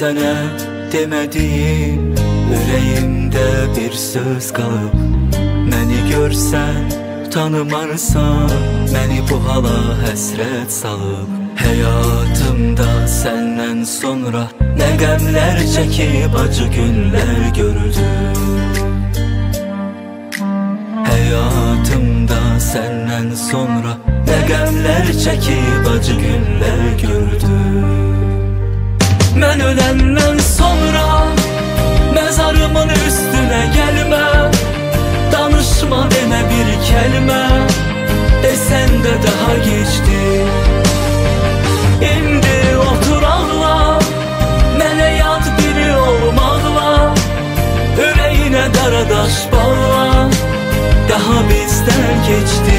sənə demədiyim ürəyimdə bir söz qalıb. Məni görsən tanımarsan, məni bu hala həsrət salıb. Həyatımda səndən sonra nə qəmlər çəkib acı günlər gördüm. Həyatımda səndən sonra nə qəmlər çəkib acı günlər gördüm. Mən öləndən sonra məzarımın üstünə gəlmə, danışma demə bir kəlmə, desən də daha gecdir. İndi otur ağla, mənə yad biri olmaqla, ürəyinə qaradaş bağla, daha bizdən keçdi.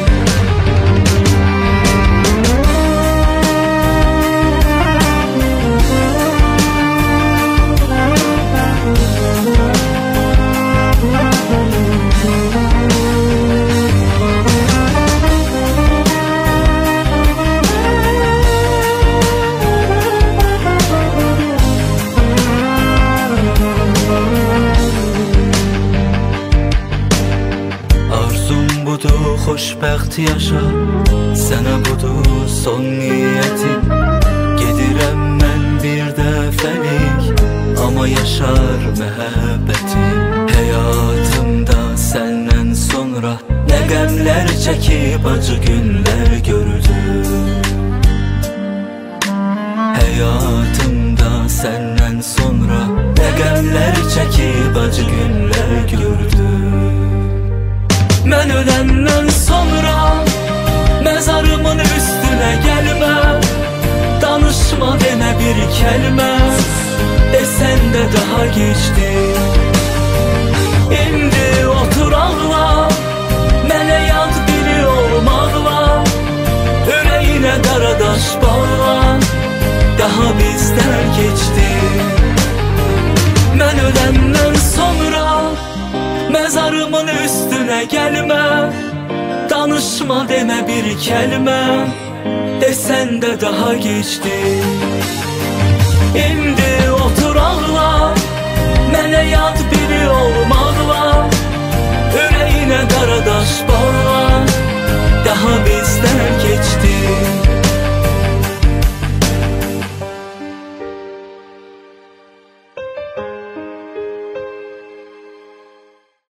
Xoşbəxt yaşa, sənə budur son niyyətim. Gedirəm mən bir dəfəlik, amma yaşar məhəbbətim. Həyatımda səndən sonra nə qəmlər çəkib acı günlər gördüm. Həyatımda səndən sonra nə qəmlər çəkib acı günlər gördüm. Mən öləndən sonra məzarımın üstünə gəlmə, danışma demə bir kəlmə, desən də daha gecdir. İndi otur ağla, mənə yad biri olmaqla, ürəyinə qaradaş bağla, daha bizdən keçdi. Mən öləndən sonra məzarımın üstünə gəlmə, danışma demə bir kəlmə, desən də daha gecdir. İndi otur ağla,